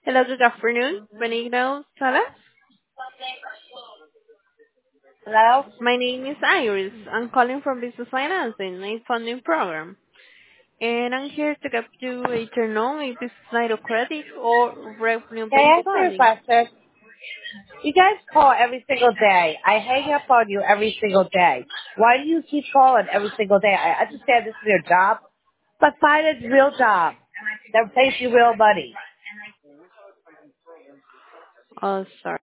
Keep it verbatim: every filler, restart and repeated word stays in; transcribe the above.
Hello, good afternoon. Benigno Salas. Hello? My name is Iris. I'm calling from Business Financing, a funding program. And I'm here to give you a turn on a business line of credit or Can I revenue-based ask you a funding. question? You guys call every single day. I hang up on you every single day. Why do you keep calling every single day? I understand this is your job, but find a real job that pays you real money. Oh, sorry.